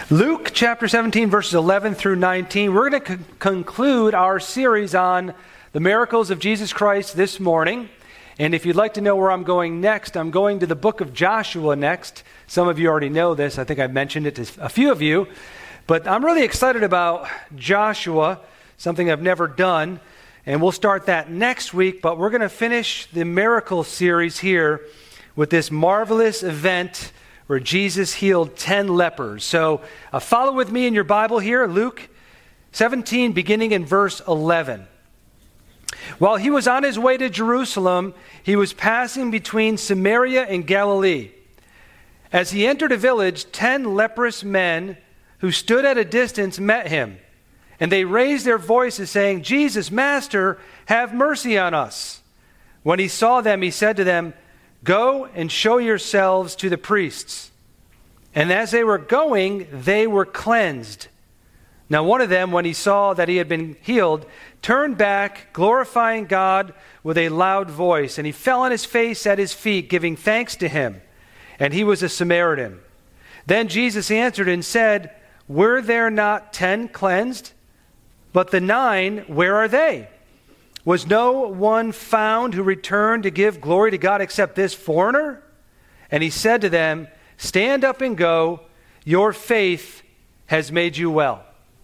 Luke chapter 17, verses 11 through 19. We're going to conclude our series on the miracles of Jesus Christ this morning. And if you'd like to know where I'm going next, I'm going to the book of Joshua next. Some of you already know this. I think I've mentioned it to a few of you. But I'm really excited about Joshua, something I've never done. And we'll start that next week. But we're going to finish the miracle series here with this marvelous event where Jesus healed 10 lepers. So follow with me in your Bible here, Luke 17, beginning in verse 11. While he was on his way to Jerusalem, he was passing between Samaria and Galilee. As he entered a village, 10 leprous men who stood at a distance met him. And they raised their voices, saying, "Jesus, Master, have mercy on us." When he saw them, he said to them, "Go and show yourselves to the priests." And as they were going, they were cleansed. Now one of them, when he saw that he had been healed, turned back, glorifying God with a loud voice. And he fell on his face at his feet, giving thanks to him. And he was a Samaritan. Then Jesus answered and said, "Were there not 10 cleansed? But the 9, where are they? Was no one found who returned to give glory to God except this foreigner?" And he said to them, "Stand up and go. Your faith has made you well."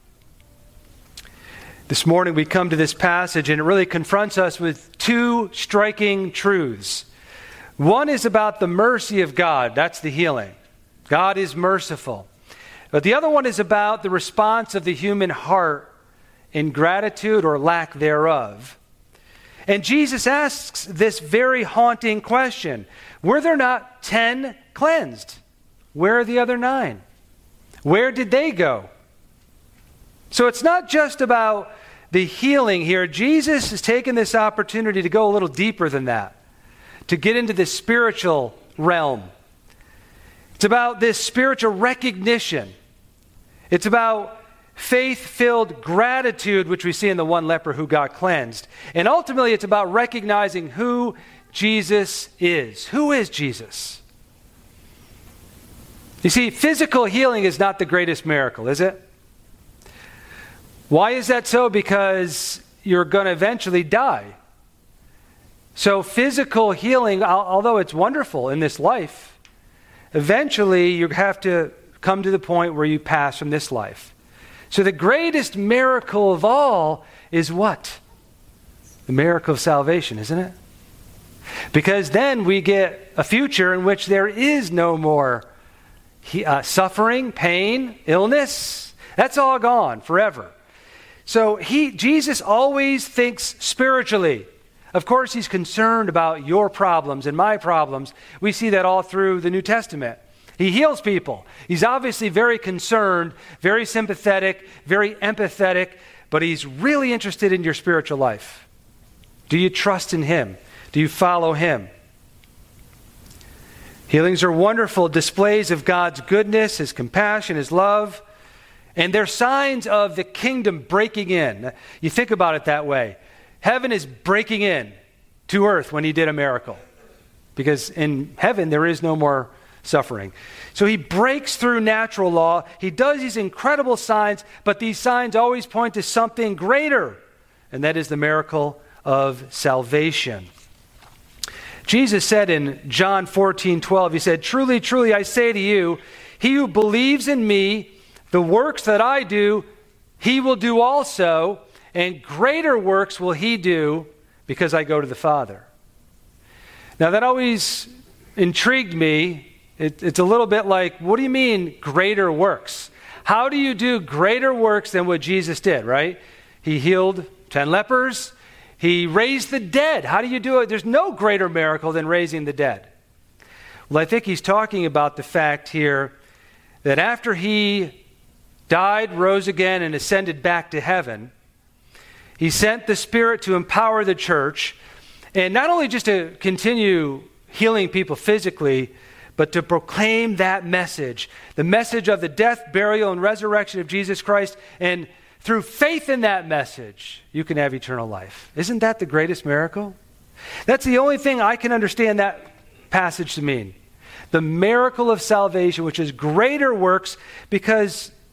This morning we come to this passage and it really confronts us with 2 striking truths. One is about the mercy of God. That's the healing. God is merciful. But the other one is about the response of the human heart in gratitude or lack thereof. And Jesus asks this very haunting question. Were there not 10 cleansed? Where are the other 9? Where did they go? So it's not just about the healing here. Jesus has taken this opportunity to go a little deeper than that, to get into the spiritual realm. It's about this spiritual recognition. It's about faith-filled gratitude, which we see in the one leper who got cleansed. And ultimately, it's about recognizing who Jesus is. Who is Jesus? You see, physical healing is not the greatest miracle, is it? Why is that so? Because you're going to eventually die. So physical healing, although it's wonderful in this life, eventually you have to come to the point where you pass from this life. So the greatest miracle of all is what? The miracle of salvation, isn't it? Because then we get a future in which there is no more suffering, pain, illness. That's all gone forever. So Jesus always thinks spiritually. Of course, he's concerned about your problems and my problems. We see that all through the New Testament. He heals people. He's obviously very concerned, very sympathetic, very empathetic, but he's really interested in your spiritual life. Do you trust in him? Do you follow him? Healings are wonderful displays of God's goodness, his compassion, his love, and they're signs of the kingdom breaking in. You think about it that way. Heaven is breaking in to earth when he did a miracle, because in heaven there is no more suffering. So he breaks through natural law. He does these incredible signs, but these signs always point to something greater, and that is the miracle of salvation. Jesus said in John 14:12, he said, "Truly, truly, I say to you, he who believes in me, the works that I do, he will do also, and greater works will he do, because I go to the Father." Now that always intrigued me. It's a little bit like, what do you mean greater works? How do you do greater works than what Jesus did, right? He healed 10 lepers. He raised the dead. How do you do it? There's no greater miracle than raising the dead. Well, I think he's talking about the fact here that after he died, rose again, and ascended back to heaven, he sent the Spirit to empower the church, and not only just to continue healing people physically, but to proclaim that message, the message of the death, burial, and resurrection of Jesus Christ. And through faith in that message, you can have eternal life. Isn't that the greatest miracle? That's the only thing I can understand that passage to mean. The miracle of salvation, which is greater works, because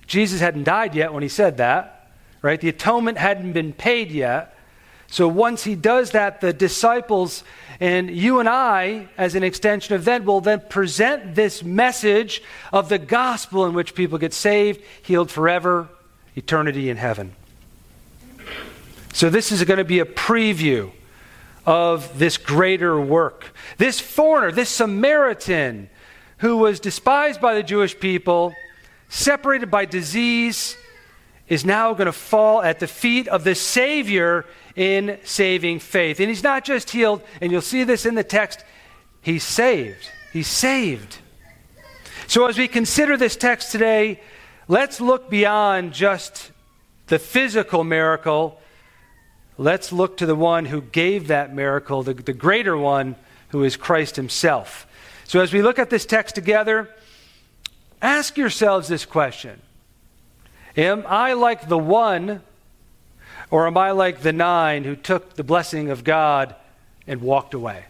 Jesus hadn't died yet when he said that, right? The atonement hadn't been paid yet. So once he does that, the disciples and you and I, as an extension of that, will then present this message of the gospel in which people get saved, healed forever, eternity in heaven. So this is going to be a preview of this greater work. This foreigner, this Samaritan, who was despised by the Jewish people, separated by disease, is now going to fall at the feet of the Savior in saving faith. And he's not just healed, and you'll see this in the text, he's saved. He's saved. So as we consider this text today, let's look beyond just the physical miracle. Let's look to the one who gave that miracle, the greater one, who is Christ himself. So as we look at this text together, ask yourselves this question. Am I like the one, or am I like the 9 who took the blessing of God and walked away?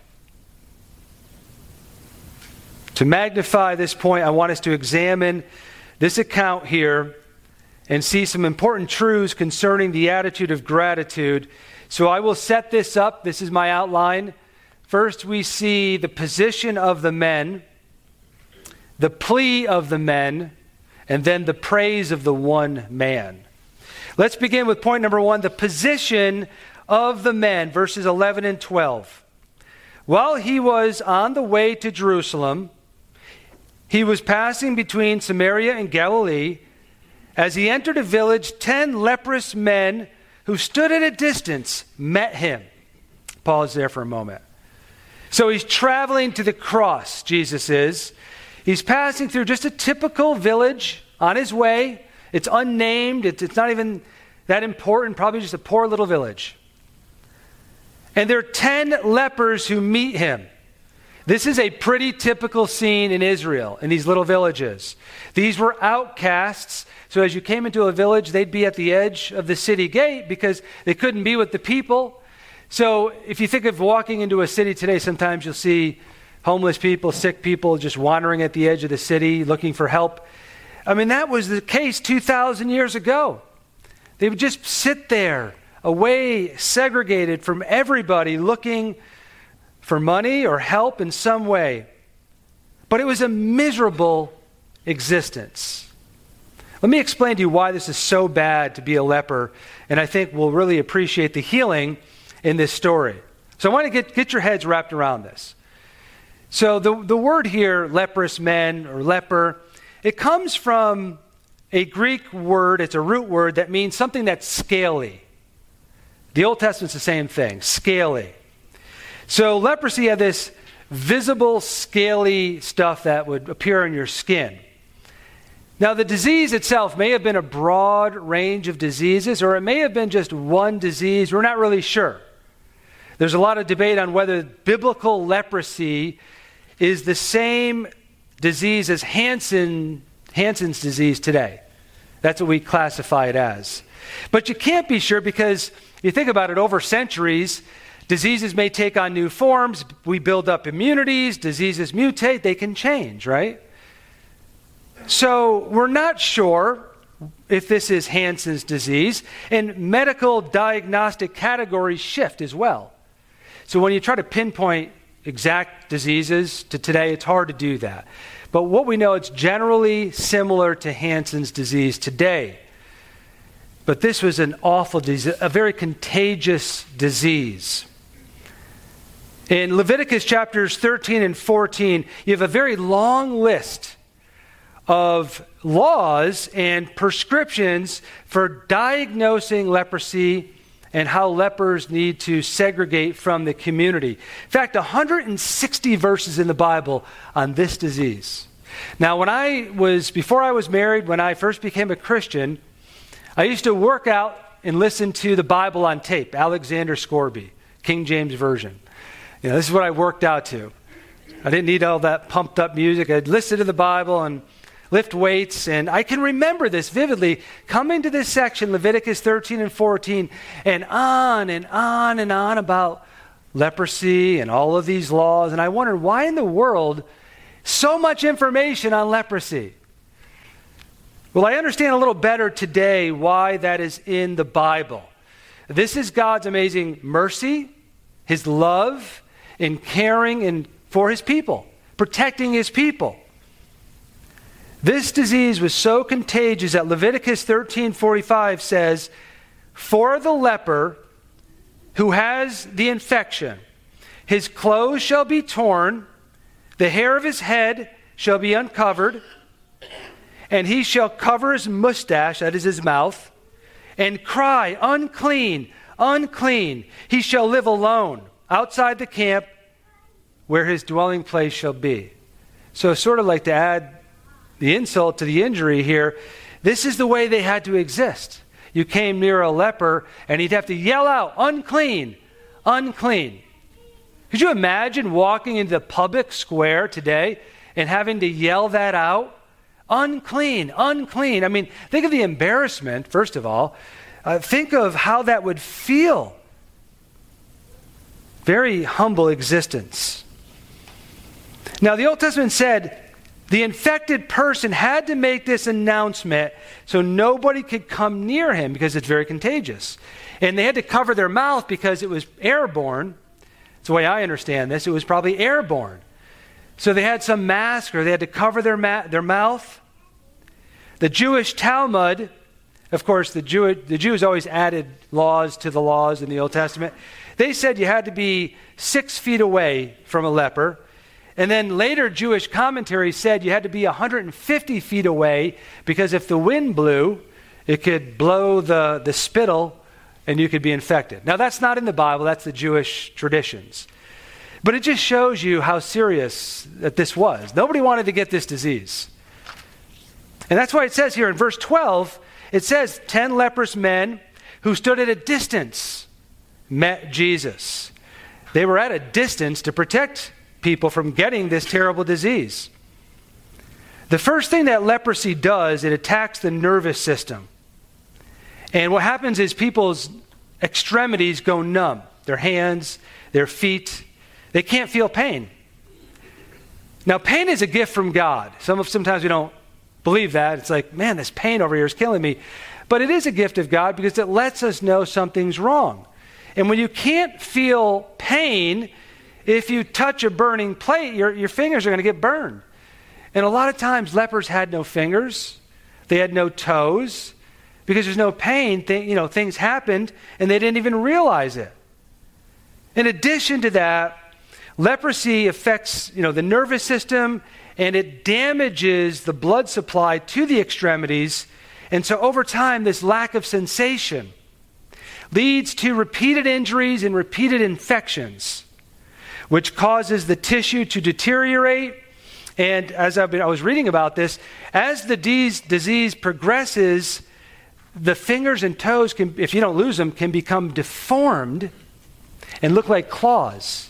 To magnify this point, I want us to examine this account here and see some important truths concerning the attitude of gratitude. So I will set this up. This is my outline. First, we see the position of the men, the plea of the men, and then the praise of the one man. Let's begin with point number 1, the position of the men, verses 11 and 12. While he was on the way to Jerusalem, he was passing between Samaria and Galilee. As he entered a village, 10 leprous men who stood at a distance met him. Pause there for a moment. So he's traveling to the cross, Jesus is. He's passing through just a typical village on his way. It's unnamed. It's not even that important. Probably just a poor little village. And there are 10 lepers who meet him. This is a pretty typical scene in Israel, in these little villages. These were outcasts. So as you came into a village, they'd be at the edge of the city gate because they couldn't be with the people. So if you think of walking into a city today, sometimes you'll see homeless people, sick people just wandering at the edge of the city looking for help. I mean, that was the case 2,000 years ago. They would just sit there, away, segregated from everybody, looking for money or help in some way. But it was a miserable existence. Let me explain to you why this is so bad to be a leper, and I think we'll really appreciate the healing in this story. So I want to get your heads wrapped around this. So the word here, leprous men or leper, it comes from a Greek word. It's a root word that means something that's scaly. The Old Testament's the same thing, scaly. So leprosy had this visible, scaly stuff that would appear on your skin. Now, the disease itself may have been a broad range of diseases, or it may have been just one disease. We're not really sure. There's a lot of debate on whether biblical leprosy is the same disease as Hansen's disease today. That's what we classify it as. But you can't be sure because you think about it, over centuries, diseases may take on new forms. We build up immunities. Diseases mutate. They can change, right? So we're not sure if this is Hansen's disease. And medical diagnostic categories shift as well. So when you try to pinpoint exact diseases to today, it's hard to do that. But what we know, it's generally similar to Hansen's disease today. But this was an awful disease, a very contagious disease. In Leviticus chapters 13 and 14, you have a very long list of laws and prescriptions for diagnosing leprosy and how lepers need to segregate from the community. In fact, 160 verses in the Bible on this disease. Now, before I was married, when I first became a Christian, I used to work out and listen to the Bible on tape, Alexander Scourby, King James Version. This is what I worked out to. I didn't need all that pumped up music. I'd listen to the Bible and lift weights, and I can remember this vividly, coming to this section, Leviticus 13 and 14, and on and on and on about leprosy and all of these laws, and I wondered, why in the world so much information on leprosy? Well, I understand a little better today why that is in the Bible. This is God's amazing mercy, his love in caring for his people, protecting his people. This disease was so contagious that Leviticus 13:45 says, "For the leper who has the infection, his clothes shall be torn, the hair of his head shall be uncovered, and he shall cover his mustache," that is his mouth, "and cry, 'Unclean, unclean.' He shall live alone outside the camp where his dwelling place shall be." So sort of like to add the insult to the injury here, this is the way they had to exist. You came near a leper and he'd have to yell out, "Unclean, unclean." Could you imagine walking into the public square today and having to yell that out? Unclean, unclean. I mean, think of the embarrassment, first of all. Think of how that would feel. Very humble existence. Now, the Old Testament said the infected person had to make this announcement so nobody could come near him because it's very contagious. And they had to cover their mouth because it was airborne. That's the way I understand this. It was probably airborne. So they had some mask or they had to cover their mouth. The Jewish Talmud, of course, the Jews always added laws to the laws in the Old Testament. They said you had to be 6 feet away from a leper. And then later Jewish commentaries said you had to be 150 feet away because if the wind blew, it could blow the spittle and you could be infected. Now that's not in the Bible, that's the Jewish traditions. But it just shows you how serious that this was. Nobody wanted to get this disease. And that's why it says here in verse 12, it says 10 leprous men who stood at a distance met Jesus. They were at a distance to protect people from getting this terrible disease. The first thing that leprosy does, it attacks the nervous system. And what happens is people's extremities go numb. Their hands, their feet, they can't feel pain. Now, pain is a gift from God. Sometimes we don't believe that. It's like, man, this pain over here is killing me. But it is a gift of God because it lets us know something's wrong. And when you can't feel pain, if you touch a burning plate, your fingers are going to get burned. And a lot of times lepers had no fingers. They had no toes. Because there's no pain, things happened and they didn't even realize it. In addition to that, leprosy affects, the nervous system and it damages the blood supply to the extremities. And so over time, this lack of sensation leads to repeated injuries and repeated infections, which causes the tissue to deteriorate. And as I was reading about this, as the disease progresses, the fingers and toes, if you don't lose them, can become deformed and look like claws.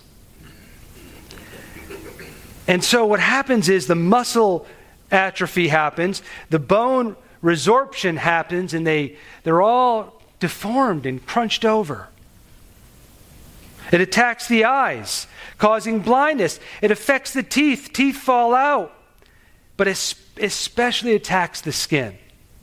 And so what happens is the muscle atrophy happens, the bone resorption happens, and they're all deformed and crunched over. It attacks the eyes, causing blindness. It affects the teeth. Teeth fall out. But it especially attacks the skin.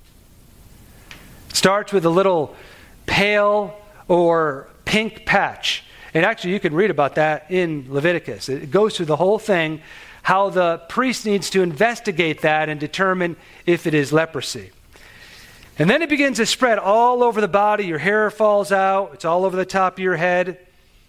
It starts with a little pale or pink patch. And actually, you can read about that in Leviticus. It goes through the whole thing, how the priest needs to investigate that and determine if it is leprosy. And then it begins to spread all over the body. Your hair falls out. It's all over the top of your head.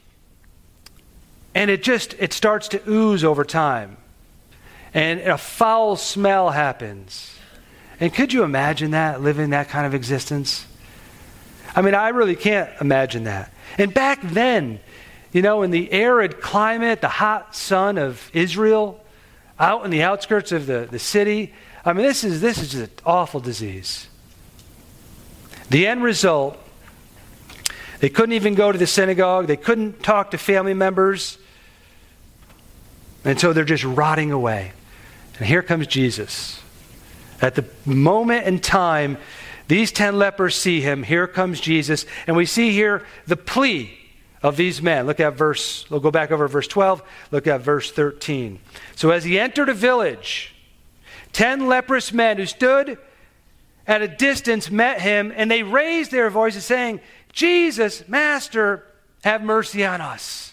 And it starts to ooze over time. And a foul smell happens. And could you imagine that, living that kind of existence? I mean, I really can't imagine that. And back then, in the arid climate, the hot sun of Israel, out in the outskirts of the city, I mean, this is just an awful disease. The end result, they couldn't even go to the synagogue. They couldn't talk to family members. And so they're just rotting away. And here comes Jesus. At the moment in time, these 10 lepers see him. Here comes Jesus. And we see here the plea of these men. We'll go back over verse 12. Look at verse 13. So as he entered a village, 10 leprous men who stood at a distance met him, and they raised their voices saying, Jesus, Master, have mercy on us.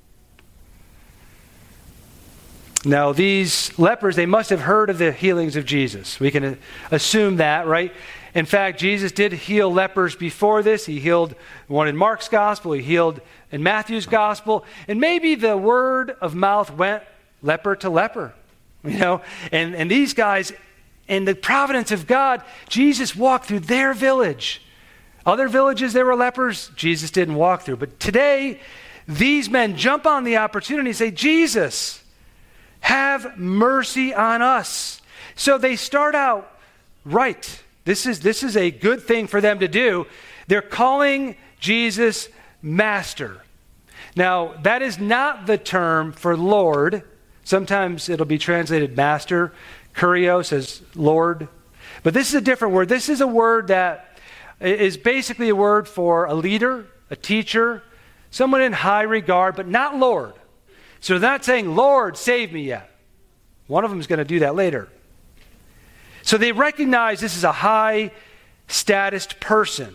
Now, these lepers, they must have heard of the healings of Jesus. We can assume that, right? In fact, Jesus did heal lepers before this. He healed one in Mark's gospel. He healed in Matthew's gospel. And maybe the word of mouth went leper to leper, And these guys, in the providence of God, Jesus walked through their village. Other villages, there were lepers. Jesus didn't walk through. But today, these men jump on the opportunity and say, Jesus, have mercy on us. So they start out right. This is a good thing for them to do. They're calling Jesus Master. Now, that is not the term for Lord. Sometimes it'll be translated Master. Kurios as Lord. But this is a different word. This is a word that is basically a word for a leader, a teacher, someone in high regard, but not Lord. So they're not saying, Lord, save me yet. One of them is going to do that later. So they recognize this is a high-status person.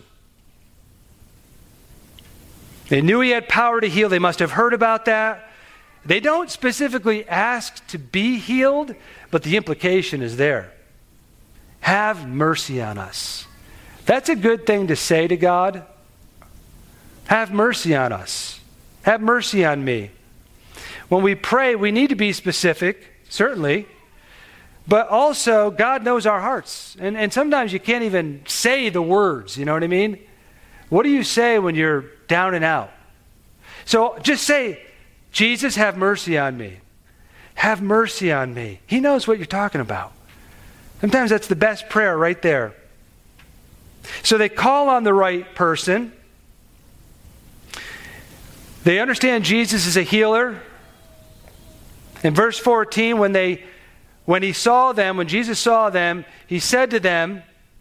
They knew he had power to heal. They must have heard about that. They don't specifically ask to be healed, but the implication is there. Have mercy on us. That's a good thing to say to God. Have mercy on us. Have mercy on me. When we pray, we need to be specific, certainly, but also God knows our hearts. And sometimes you can't even say the words, you know what I mean? What do you say when you're down and out? So just say, Jesus, have mercy on me. Have mercy on me. He knows what you're talking about. Sometimes that's the best prayer right there. So they call on the right person. They understand Jesus is a healer. In verse 14, when Jesus saw them, he said to them,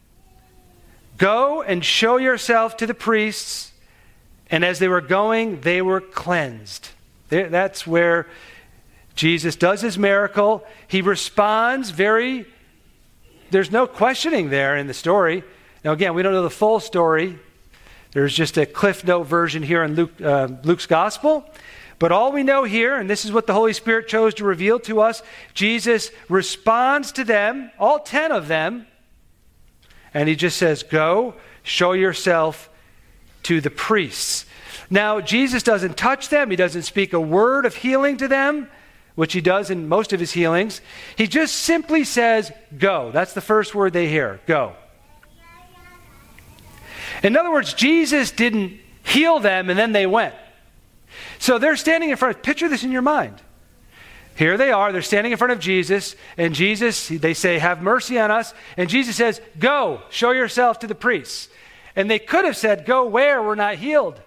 go and show yourself to the priests. And as they were going, they were cleansed. That's where Jesus does his miracle. He responds there's no questioning there in the story. Now again, we don't know the full story. There's just a Cliff Note version here in Luke's gospel. But all we know here, and this is what the Holy Spirit chose to reveal to us, Jesus responds to them, all 10 of them, and he just says, go, show yourself to the priests. Now, Jesus doesn't touch them. He doesn't speak a word of healing to them, which he does in most of his healings. He just simply says, go. That's the first word they hear, go. In other words, Jesus didn't heal them and then they went. So they're standing in front of, picture this in your mind. Here they are, they're standing in front of Jesus, and Jesus, they say, have mercy on us. And Jesus says, go, show yourself to the priests. And they could have said, go where? We're not healed.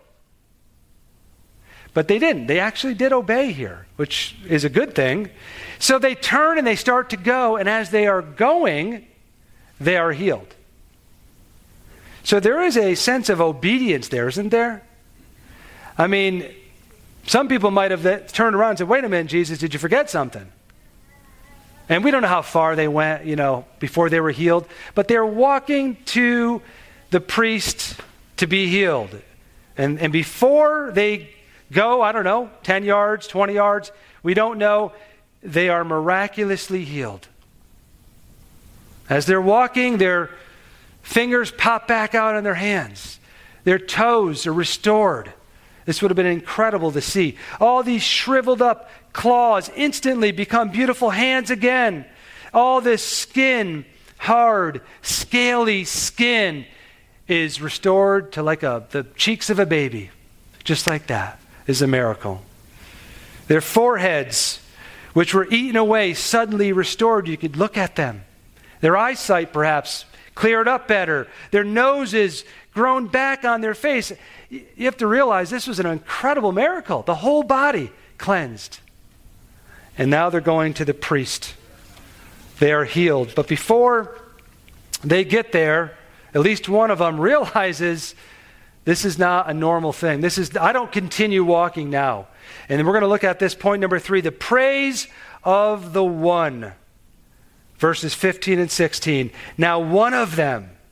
But they didn't. They actually did obey here, which is a good thing. So they turn and they start to go, and as they are going, they are healed. So there is a sense of obedience there, isn't there? I mean, some people might have turned around and said, wait a minute, Jesus, did you forget something? And we don't know how far they went, before they were healed. But they're walking to the priest to be healed. And before they go, 10 yards, 20 yards, we don't know, they are miraculously healed. As they're walking, their fingers pop back out on their hands. Their toes are restored. This would have been incredible to see. All these shriveled up claws instantly become beautiful hands again. All this skin, hard, scaly skin, is restored to like the cheeks of a baby. Just like that is a miracle. Their foreheads, which were eaten away, suddenly restored. You could look at them. Their eyesight perhaps cleared up better. Their noses grown back on their face. You have to realize this was an incredible miracle. The whole body cleansed. And now they're going to the priest. They are healed. But before they get there, at least one of them realizes this is not a normal thing. I don't continue walking now. And then we're going to look at this point number 3, the praise of the one. Verses 15 and 16. Now one of them,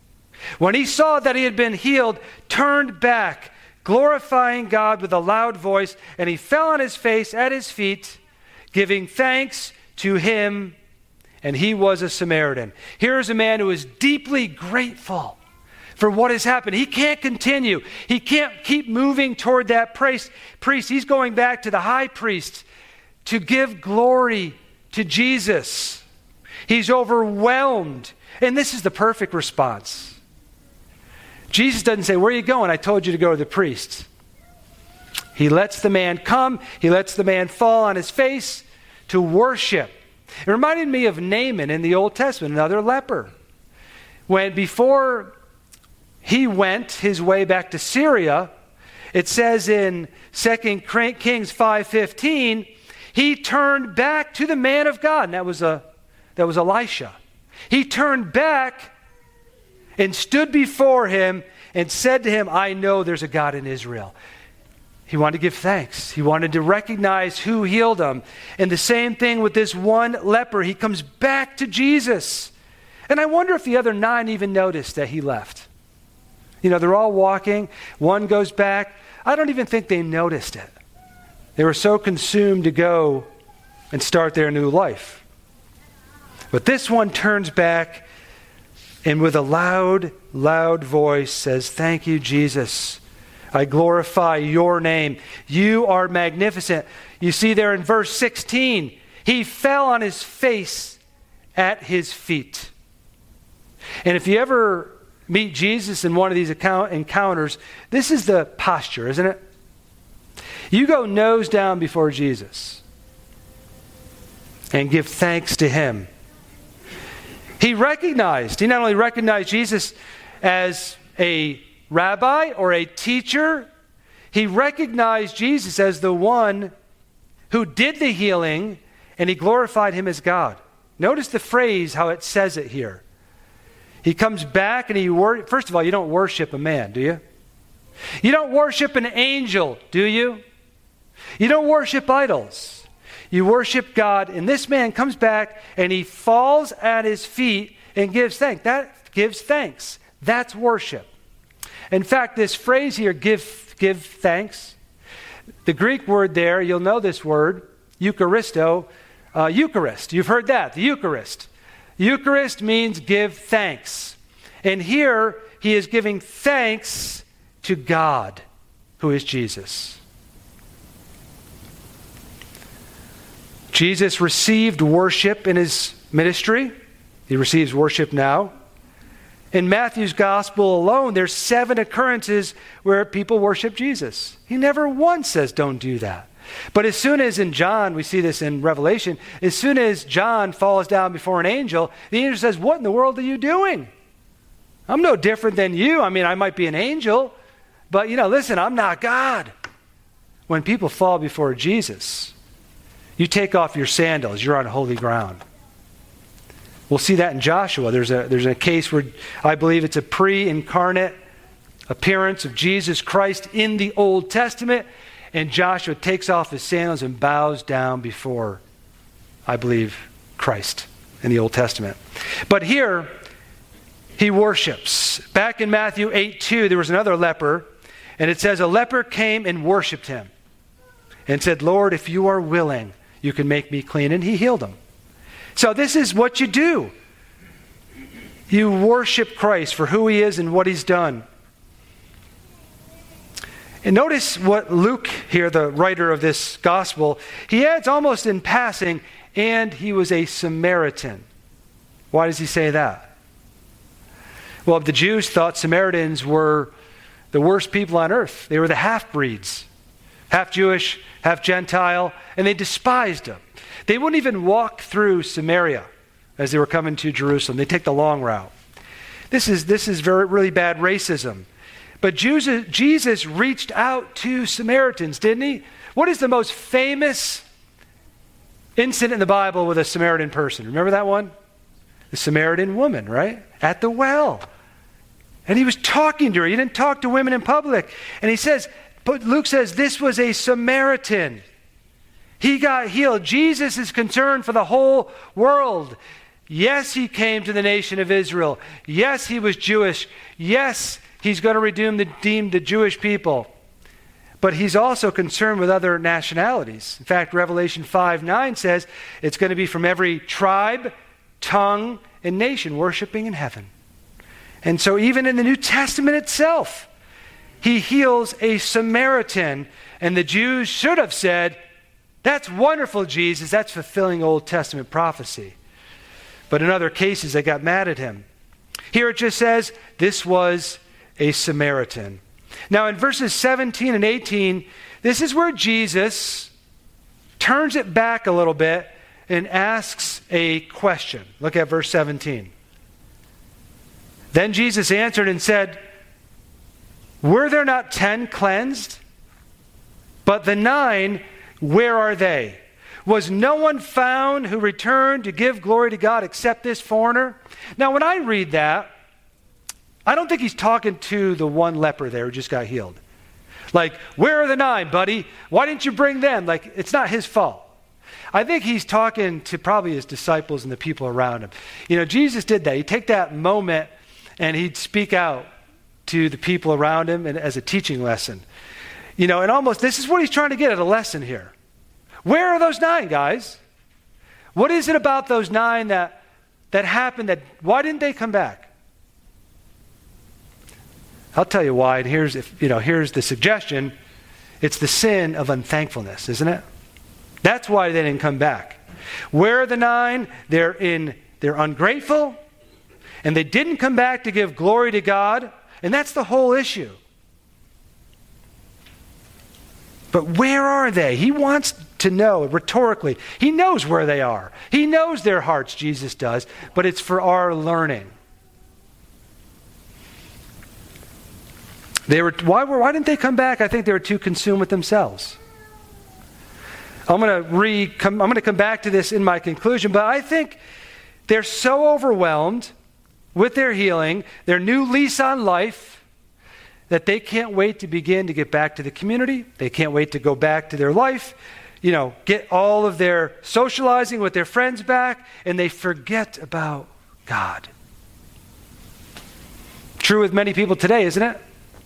when he saw that he had been healed, turned back, glorifying God with a loud voice, and he fell on his face at his feet, giving thanks to him, and he was a Samaritan. Here's a man who is deeply grateful for what has happened. He can't continue. He can't keep moving toward that priest. He's going back to the high priest to give glory to Jesus. He's overwhelmed. And this is the perfect response. Jesus doesn't say, "Where are you going? I told you to go to the priest." He lets the man come. He lets the man fall on his face to worship. It reminded me of Naaman in the Old Testament, another leper. When before he went his way back to Syria, it says in 2 Kings 5:15, he turned back to the man of God. And that was Elisha. He turned back and stood before him and said to him, "I know there's a God in Israel." He wanted to give thanks. He wanted to recognize who healed him. And the same thing with this one leper. He comes back to Jesus. And I wonder if the other 9 even noticed that he left. You know, they're all walking. One goes back. I don't even think they noticed it. They were so consumed to go and start their new life. But this one turns back and with a loud, loud voice says, "Thank you, Jesus. I glorify your name. You are magnificent." You see there in verse 16, he fell on his face at his feet. And if you ever meet Jesus in one of these encounters, this is the posture, isn't it? You go nose down before Jesus and give thanks to him. He not only recognized Jesus as a rabbi or a teacher, he recognized Jesus as the one who did the healing, and he glorified him as God. Notice the phrase, how it says it here. He comes back and first of all, you don't worship a man, do you? You don't worship an angel, do you? You don't worship idols. You worship God, and this man comes back and he falls at his feet and gives thanks. That gives thanks. That's worship. In fact, this phrase here, give thanks, the Greek word there, you'll know this word, Eucharisto, Eucharist. You've heard that, the Eucharist. Eucharist means give thanks. And here, he is giving thanks to God, who is Jesus. Jesus received worship in his ministry. He receives worship now. In Matthew's gospel alone, there's 7 occurrences where people worship Jesus. He never once says, "Don't do that." But as soon as in John, we see this in Revelation, as soon as John falls down before an angel, the angel says, "What in the world are you doing? I'm no different than you. I mean, I might be an angel, but listen, I'm not God." When people fall before Jesus, you take off your sandals, you're on holy ground. We'll see that in Joshua. There's a case where I believe it's a pre-incarnate appearance of Jesus Christ in the Old Testament, and Joshua takes off his sandals and bows down before, I believe, Christ in the Old Testament. But here, he worships. Back in Matthew 8:2, there was another leper, and it says, a leper came and worshipped him and said, "Lord, if you are willing, you can make me clean." And he healed him. So this is what you do. You worship Christ for who he is and what he's done. And notice what Luke here, the writer of this gospel, he adds almost in passing, and he was a Samaritan. Why does he say that? Well, the Jews thought Samaritans were the worst people on earth. They were the half-breeds, half Jewish, half Gentile, and they despised them. They wouldn't even walk through Samaria as they were coming to Jerusalem. They take the long route. This is really bad racism. But Jesus reached out to Samaritans, didn't he? What is the most famous incident in the Bible with a Samaritan person? Remember that one? The Samaritan woman, right? At the well. And he was talking to her. He didn't talk to women in public. And he says, but Luke says this was a Samaritan. He got healed. Jesus is concerned for the whole world. Yes, he came to the nation of Israel. Yes, he was Jewish. Yes, he's going to redeem the Jewish people. But he's also concerned with other nationalities. In fact, Revelation 5:9 says it's going to be from every tribe, tongue, and nation worshiping in heaven. And so even in the New Testament itself, he heals a Samaritan. And the Jews should have said, "That's wonderful, Jesus. That's fulfilling Old Testament prophecy." But in other cases, they got mad at him. Here it just says, this was a Samaritan. Now in verses 17 and 18, this is where Jesus turns it back a little bit and asks a question. Look at verse 17. Then Jesus answered and said, "Were there not 10 cleansed? But the 9, where are they? Was no one found who returned to give glory to God except this foreigner?" Now, when I read that, I don't think he's talking to the one leper there who just got healed. Like, where are the 9, buddy? Why didn't you bring them? Like, it's not his fault. I think he's talking to probably his disciples and the people around him. You know, Jesus did that. He'd take that moment and he'd speak out to the people around him and as a teaching lesson. You know, and almost this is what he's trying to get at, a lesson here. Where are those 9, guys? What is it about those 9 that happened? Why didn't they come back? I'll tell you why. And here's the suggestion. It's the sin of unthankfulness, isn't it? That's why they didn't come back. Where are the 9? They're ungrateful, and they didn't come back to give glory to God, and that's the whole issue. But where are they? He wants to know rhetorically. He knows where they are. He knows their hearts, Jesus does, but it's for our learning. Why didn't they come back? I think they were too consumed with themselves. I'm going to come back to this in my conclusion, but I think they're so overwhelmed with their healing, their new lease on life, that they can't wait to begin to get back to the community. They can't wait to go back to their life, get all of their socializing with their friends back, and they forget about God. True with many people today, isn't it?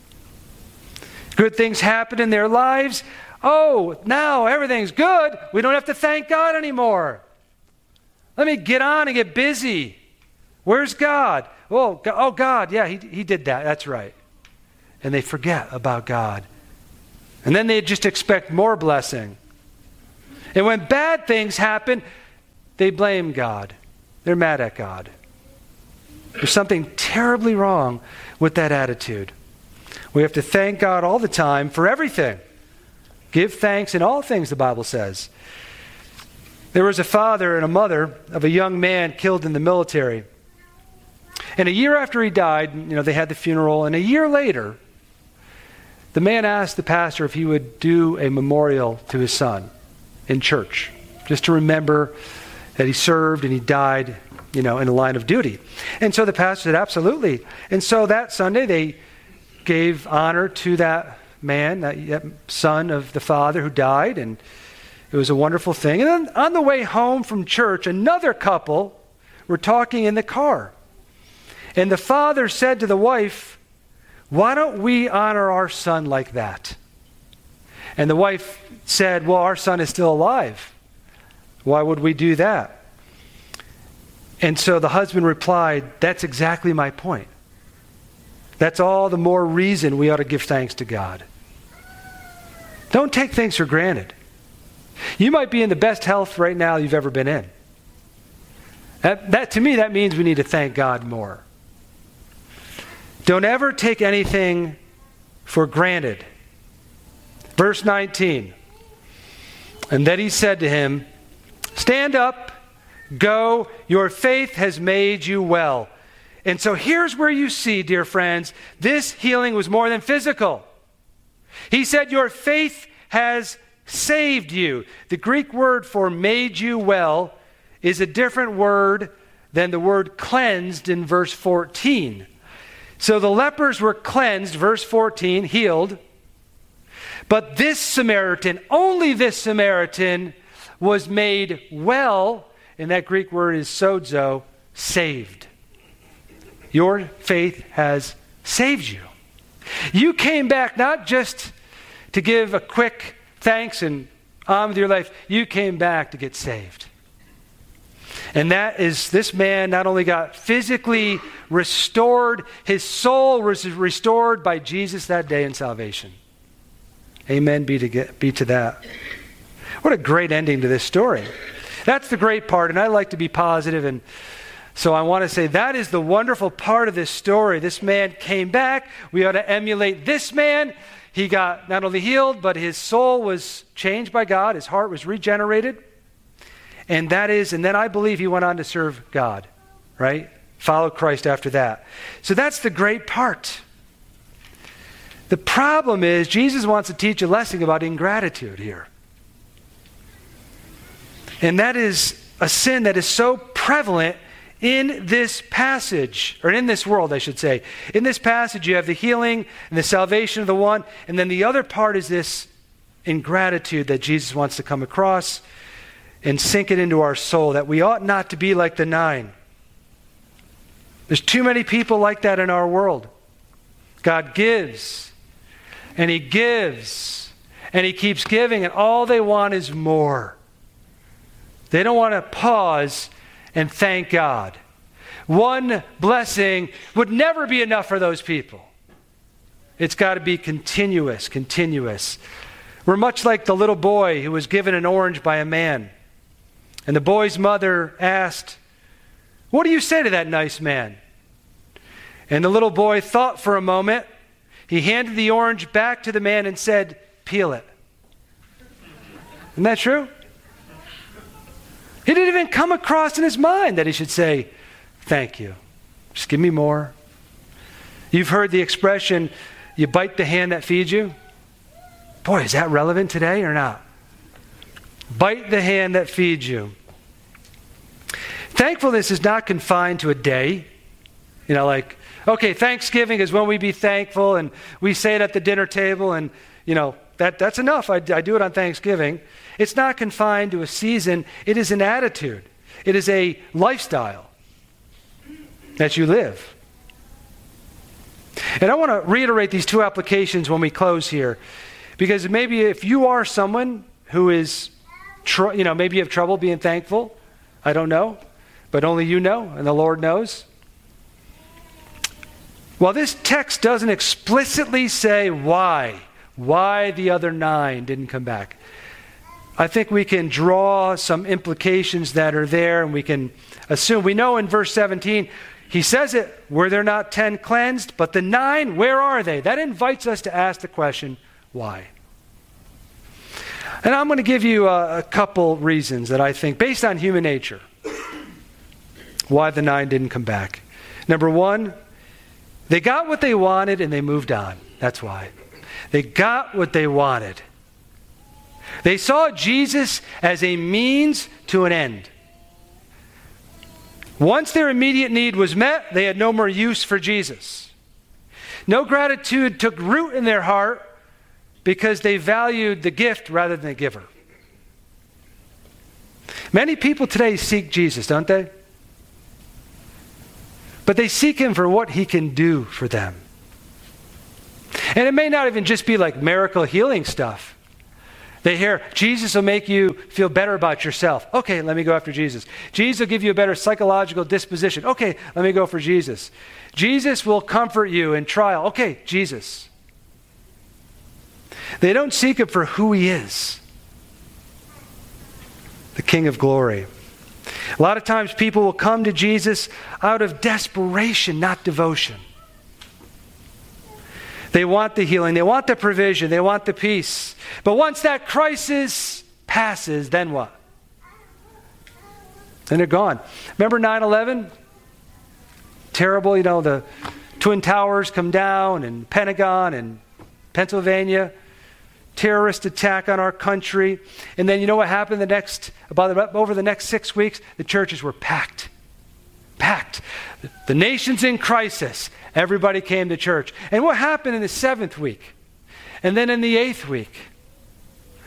Good things happen in their lives. Oh, now everything's good. We don't have to thank God anymore. Let me get on and get busy. Where's God? Oh God, yeah, he did that. That's right. And they forget about God. And then they just expect more blessing. And when bad things happen, they blame God. They're mad at God. There's something terribly wrong with that attitude. We have to thank God all the time for everything. Give thanks in all things, the Bible says. There was a father and a mother of a young man killed in the military. And a year after he died, they had the funeral. And a year later, the man asked the pastor if he would do a memorial to his son in church, just to remember that he served and he died, in the line of duty. And so the pastor said, absolutely. And so that Sunday, they gave honor to that man, that son of the father who died, and it was a wonderful thing. And then on the way home from church, another couple were talking in the car. And the father said to the wife, "Why don't we honor our son like that?" And the wife said, "Well, our son is still alive. Why would we do that?" And so the husband replied, "That's exactly my point. That's all the more reason we ought to give thanks to God." Don't take things for granted. You might be in the best health right now you've ever been in. That to me, that means we need to thank God more. Don't ever take anything for granted. Verse 19. And then he said to him, "Stand up, go, your faith has made you well." And so here's where you see, dear friends, this healing was more than physical. He said, your faith has saved you. The Greek word for made you well is a different word than the word cleansed in verse 14. So the lepers were cleansed, verse 14, healed. But this Samaritan, only this Samaritan, was made well, and that Greek word is sozo, saved. Your faith has saved you. You came back not just to give a quick thanks and on with your life. You came back to get saved. And that is, this man not only got physically restored, his soul was restored by Jesus that day in salvation. Amen be to that. What a great ending to this story. That's the great part, and I like to be positive, and so I want to say that is the wonderful part of this story. This man came back. We ought to emulate this man. He got not only healed, but his soul was changed by God. His heart was regenerated. And then I believe he went on to serve God, right? Follow Christ after that. So that's the great part. The problem is Jesus wants to teach a lesson about ingratitude here. And that is a sin that is so prevalent in this passage, or in this world, I should say. In this passage, you have the healing and the salvation of the one, and then the other part is this ingratitude that Jesus wants to come across and sink it into our soul, that we ought not to be like the 9. There's too many people like that in our world. God gives, and he gives, and he keeps giving, and all they want is more. They don't want to pause and thank God. One blessing would never be enough for those people. It's got to be continuous. We're much like the little boy who was given an orange by a man. And the boy's mother asked, "What do you say to that nice man?" And the little boy thought for a moment. He handed the orange back to the man and said, "Peel it." Isn't that true? He didn't even come across in his mind that he should say, "Thank you. Just give me more." You've heard the expression, "You bite the hand that feeds you." Boy, is that relevant today or not? Bite the hand that feeds you. Thankfulness is not confined to a day. Okay, Thanksgiving is when we be thankful, and we say it at the dinner table, and, that's enough. I do it on Thanksgiving. It's not confined to a season. It is an attitude. It is a lifestyle that you live. And I want to reiterate these two applications when we close here, because maybe if you are someone who is, maybe you have trouble being thankful, I don't know, but only you know, and the Lord knows. Well, this text doesn't explicitly say why the other 9 didn't come back. I think we can draw some implications that are there, and we can assume. We know in verse 17, he says it, were there not 10 cleansed? But the 9, where are they? That invites us to ask the question, why? And I'm going to give you a couple reasons that I think, based on human nature, why the 9 didn't come back. Number 1, they got what they wanted and they moved on. That's why. They got what they wanted. They saw Jesus as a means to an end. Once their immediate need was met, they had no more use for Jesus. No gratitude took root in their heart because they valued the gift rather than the giver. Many people today seek Jesus, don't they? But they seek him for what he can do for them. And it may not even just be like miracle healing stuff. They hear, Jesus will make you feel better about yourself. Okay, let me go after Jesus. Jesus will give you a better psychological disposition. Okay, let me go for Jesus. Jesus will comfort you in trial. Okay, Jesus. They don't seek him for who he is, the King of glory. A lot of times people will come to Jesus out of desperation, not devotion. They want the healing, they want the provision, they want the peace. But once that crisis passes, then what? Then they're gone. Remember 9/11? Terrible, the Twin Towers come down, and Pentagon and Pennsylvania. Terrorist attack on our country. And then you know what happened over the next 6 weeks? The churches were packed. Packed. The nation's in crisis. Everybody came to church. And what happened in the 7th week? And then in the 8th week?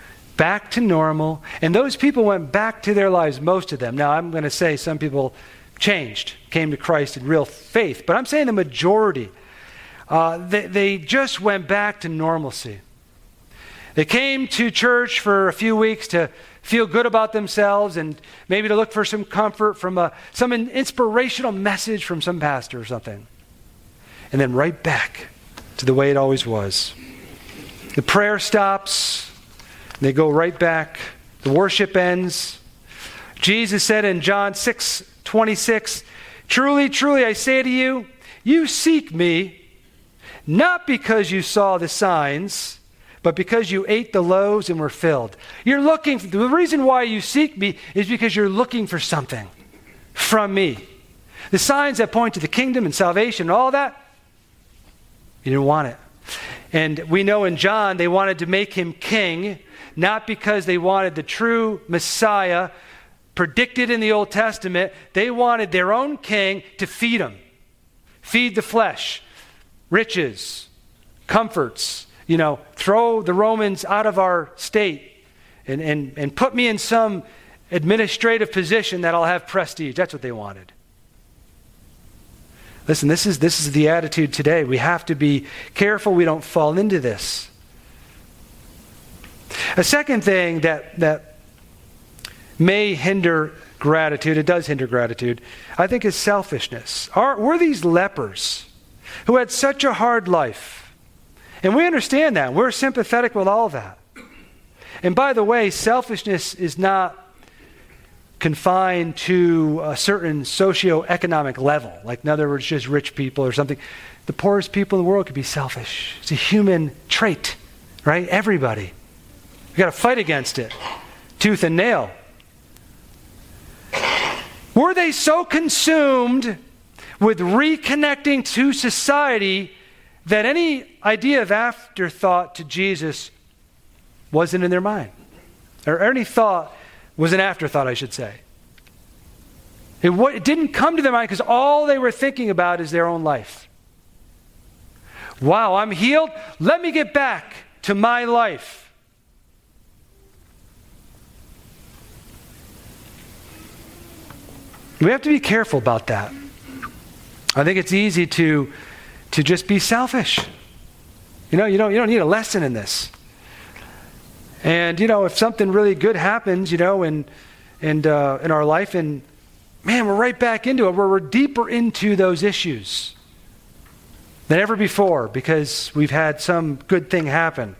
Back to normal. And those people went back to their lives, most of them. Now, I'm going to say some people changed, came to Christ in real faith. But I'm saying the majority, they just went back to normalcy. They came to church for a few weeks to feel good about themselves and maybe to look for some comfort from some inspirational message from some pastor or something. And then right back to the way it always was. The prayer stops. They go right back. The worship ends. Jesus said in John 6:26, "Truly, truly, I say to you, you seek me, not because you saw the signs, but because you ate the loaves and were filled." You're looking, the reason why you seek me is because you're looking for something from me. The signs that point to the kingdom and salvation and all that, you didn't want it. And we know in John they wanted to make him king, not because they wanted the true Messiah predicted in the Old Testament. They wanted their own king to feed them. Feed the flesh, riches, comforts. Throw the Romans out of our state and put me in some administrative position that I'll have prestige. That's what they wanted. Listen, this is the attitude today. We have to be careful we don't fall into this. A second thing that may hinder gratitude, it does hinder gratitude, I think is selfishness. We're these lepers who had such a hard life. And we understand that. We're sympathetic with all that. And by the way, selfishness is not confined to a certain socioeconomic level. Like, in other words, just rich people or something. The poorest people in the world could be selfish. It's a human trait, right? Everybody. We've got to fight against it. Tooth and nail. Were they so consumed with reconnecting to society that any idea of afterthought to Jesus wasn't in their mind? Or any thought was an afterthought, I should say. It didn't come to their mind because all they were thinking about is their own life. Wow, I'm healed. Let me get back to my life. We have to be careful about that. I think it's easy to just be selfish. You don't need a lesson in this. And if something really good happens, in our life, and man, we're right back into it. We're deeper into those issues than ever before because we've had some good thing happen.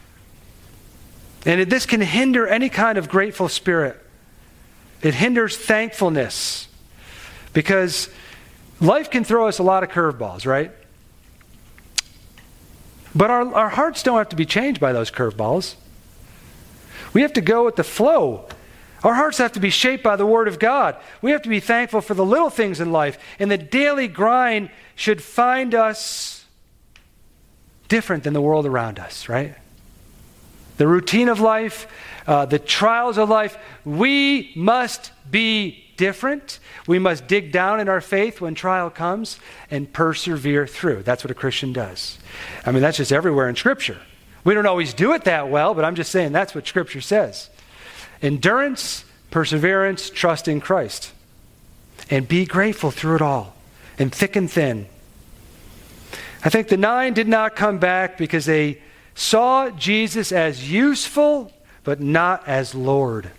And this can hinder any kind of grateful spirit. It hinders thankfulness because life can throw us a lot of curveballs, right? But our hearts don't have to be changed by those curveballs. We have to go with the flow. Our hearts have to be shaped by the Word of God. We have to be thankful for the little things in life. And the daily grind should find us different than the world around us, right? The routine of life, the trials of life, we must be different. We must dig down in our faith when trial comes and persevere through. That's what a Christian does. I mean, that's just everywhere in Scripture. We don't always do it that well, but I'm just saying that's what Scripture says. Endurance, perseverance, trust in Christ. And be grateful through it all, in thick and thin. I think the 9 did not come back because they saw Jesus as useful, but not as Lord.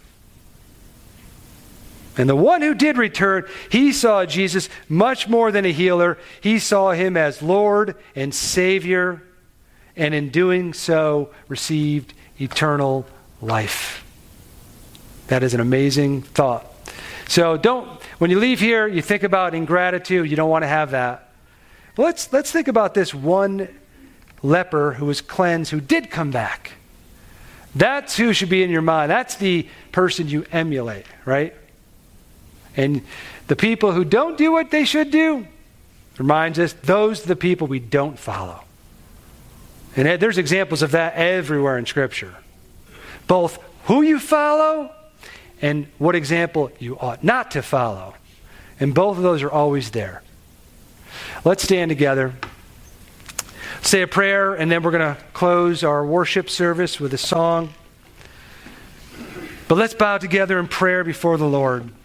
And the one who did return, he saw Jesus much more than a healer. He saw him as Lord and Savior, and in doing so, received eternal life. That is an amazing thought. So when you leave here, you think about ingratitude. You don't want to have that. Well, let's think about this one leper who was cleansed, who did come back. That's who should be in your mind. That's the person you emulate, right? And the people who don't do what they should do, reminds us, those are the people we don't follow. And there's examples of that everywhere in Scripture. Both who you follow and what example you ought not to follow. And both of those are always there. Let's stand together, say a prayer, and then we're going to close our worship service with a song. But let's bow together in prayer before the Lord.